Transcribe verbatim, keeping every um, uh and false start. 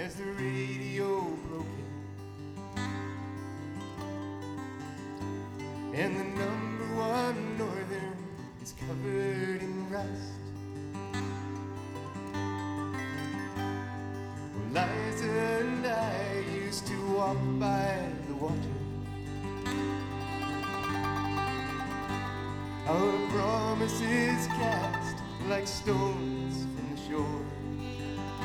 as the radio broken, and the number one northern is covered in rust. Well, Liza and I used to walk by the water, our promises cast like stones from the shore.